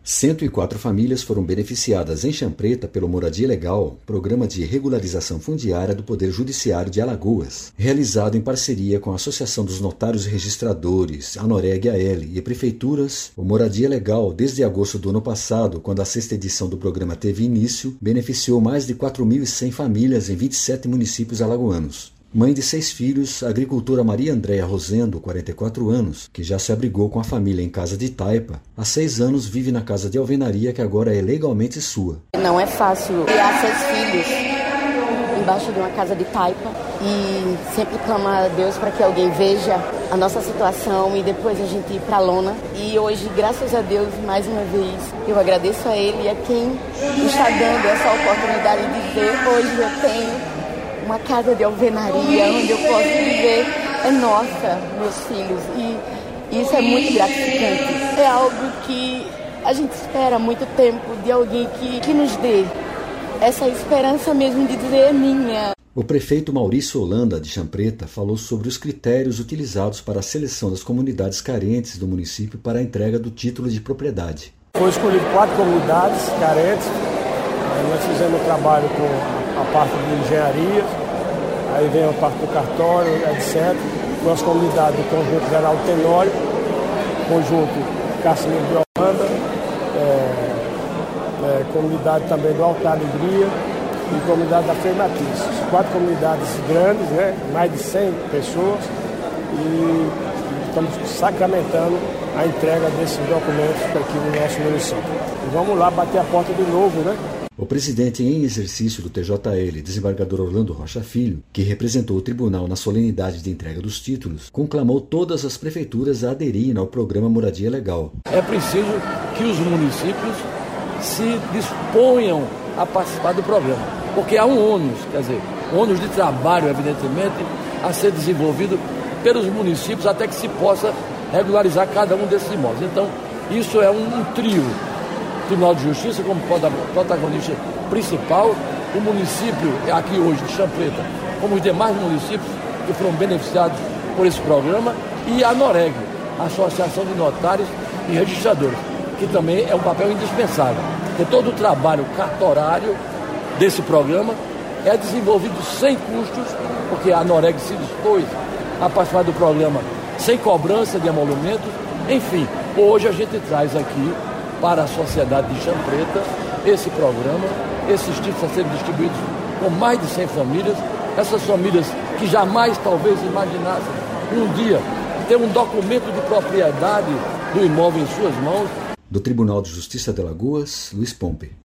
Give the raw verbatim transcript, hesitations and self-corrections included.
cento e quatro famílias foram beneficiadas em Champreta pelo Moradia Legal, programa de regularização fundiária do Poder Judiciário de Alagoas, realizado em parceria com a Associação dos Notários e Registradores, Anoreg A L e prefeituras. O Moradia Legal, desde agosto do ano passado, quando a sexta edição do programa teve início, beneficiou mais de quatro mil e cem famílias em vinte e sete municípios alagoanos. Mãe de seis filhos, a agricultora Maria Andréa Rosendo, quarenta e quatro anos, que já se abrigou com a família em casa de Taipa, há seis anos vive na casa de alvenaria que agora é legalmente sua. Não é fácil criar seis filhos embaixo de uma casa de Taipa e sempre clamar a Deus para que alguém veja a nossa situação e depois a gente ir para a lona. E hoje, graças a Deus, mais uma vez, eu agradeço a Ele e a quem está dando essa oportunidade de ver. Hoje eu tenho uma casa de alvenaria onde eu posso viver, é nossa, meus filhos, e isso é muito gratificante. É algo que a gente espera há muito tempo de alguém que, que nos dê essa esperança mesmo de dizer é minha. O prefeito Maurício Holanda, de Champreta, falou sobre os critérios utilizados para a seleção das comunidades carentes do município para a entrega do título de propriedade. Foi escolhido quatro comunidades carentes, nós fizemos um trabalho com a parte de engenharia, aí vem a parte do cartório, etcétera. Com as comunidades do Conjunto Geral Tenório, Conjunto Casimiro de Holanda, é, é, comunidade também do Altar Alegria e comunidade da Frei Matisse. Quatro comunidades grandes, né, mais de cem pessoas, e estamos sacramentando a entrega desses documentos aqui no nosso município. E vamos lá bater a porta de novo, né? O presidente em exercício do T J L, desembargador Orlando Rocha Filho, que representou o tribunal na solenidade de entrega dos títulos, conclamou todas as prefeituras a aderirem ao programa Moradia Legal. É preciso que os municípios se disponham a participar do programa, porque há um ônus, quer dizer, um ônus de trabalho, evidentemente, a ser desenvolvido pelos municípios até que se possa regularizar cada um desses imóveis. Então, isso é um, um trio. Tribunal de Justiça como protagonista principal, o município aqui hoje de Champreta, como os demais municípios que foram beneficiados por esse programa, e a Anoreg, a Associação de Notários e Registradores, que também é um papel indispensável. Porque todo o trabalho cartorário desse programa é desenvolvido sem custos, porque a Anoreg se dispôs a participar do programa sem cobrança de emolumentos. Enfim, hoje a gente traz aqui para a sociedade de Champreta esse programa, esses títulos a serem distribuídos com mais de cem famílias, essas famílias que jamais talvez imaginassem um dia ter um documento de propriedade do imóvel em suas mãos. Do Tribunal de Justiça de Alagoas, Luiz Pompe.